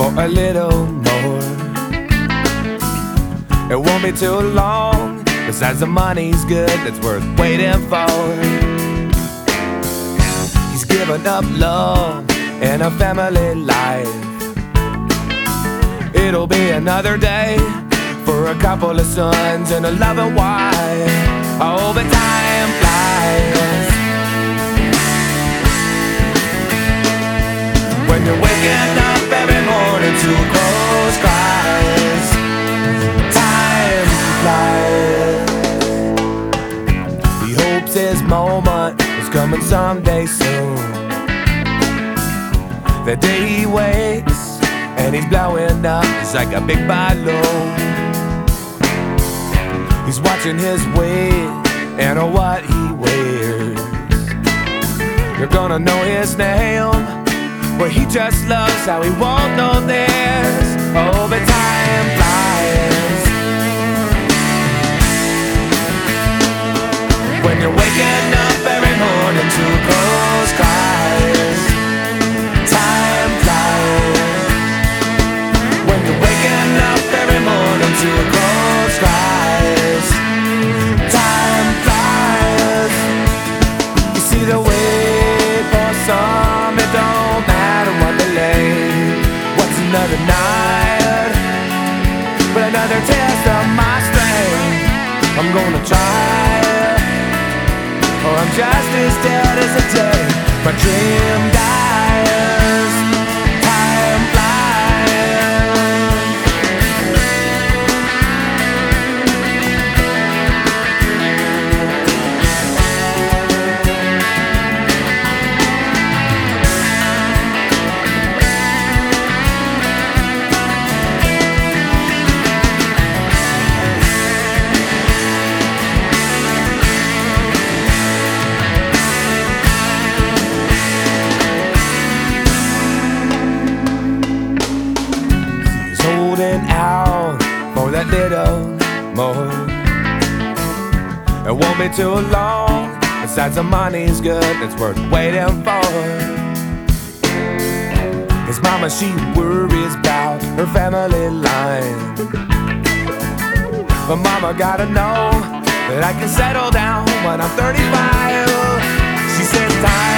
for a little more. It won't be too long. Besides, the money's good, it's worth waiting for. He's given up love and a family life. It'll be another day for a couple of sons and a loving wife. Oh, but time flies when you're waking up every morning to close cries. Time flies. He hopes his moment is coming someday soon. The day he wakes and he's blowing up just like a big balloon. He's watching his weight and what he wears. You're gonna know his name, but he just loves how he won't know theirs. Oh, but time flies when you're waking up every morning to close skies. Time flies when you're waking up every morning to close skies. Time flies. You see the wait for some, it don't matter what they lay. What's another night but another test of my strength? I'm gonna try, or I'm just as dead as a day. My dream dies. Time flies. Out for that little more. It won't be too long. Besides, the money's good, it's worth waiting for. His mama, she worries about her family line. But mama gotta know that I can settle down when I'm 35. She says time